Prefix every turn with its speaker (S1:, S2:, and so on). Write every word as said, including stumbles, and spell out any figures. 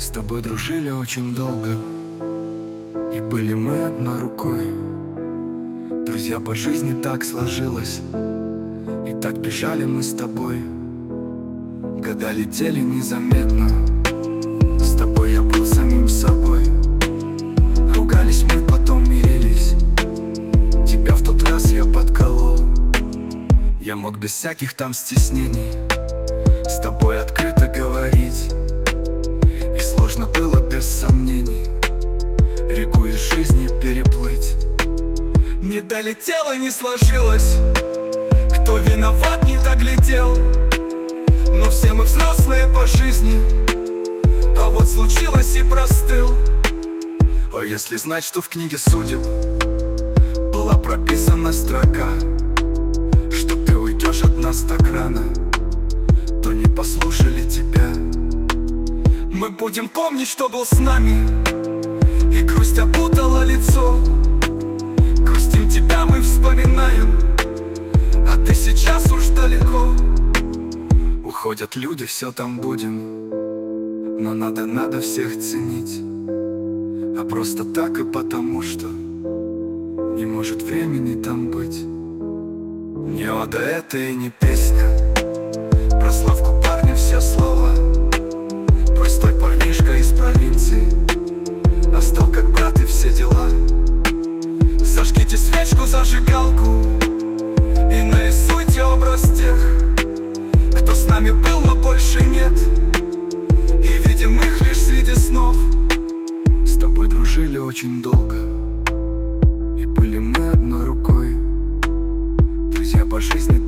S1: С тобой дружили очень долго, и были мы одной рукой. Друзья, по жизни так сложилось, и так бежали мы с тобой. Года летели незаметно, с тобой я был самим собой. Ругались мы, потом мирились, тебя в тот раз я подколол. Я мог без всяких там стеснений с тобой открыто говорить, и сложно было без сомнений реку из жизни переплыть. Не долетело, не сложилось, кто виноват, не доглядел. Но все мы взрослые по жизни, а вот случилось и простыл. А если знать, что в книге судеб была прописана строка, что ты уйдешь от нас так рано, то не послушали тебя. Мы будем помнить, что был с нами, и грусть опутала лицо. Грустим тебя мы вспоминаем, а ты сейчас уж далеко. Уходят люди, все там будем, но надо, надо всех ценить. А просто так и потому, что не может времени там быть. Не ода это и не песня, про Славку парня все слова. Простой парнишка из провинции, а стал как брат и все дела. Зажгите свечку, зажигалку и нарисуйте образ тех, кто с нами был, но больше нет, и видим их лишь среди снов. С тобой дружили очень долго, и были мы одной рукой. Друзья, по жизни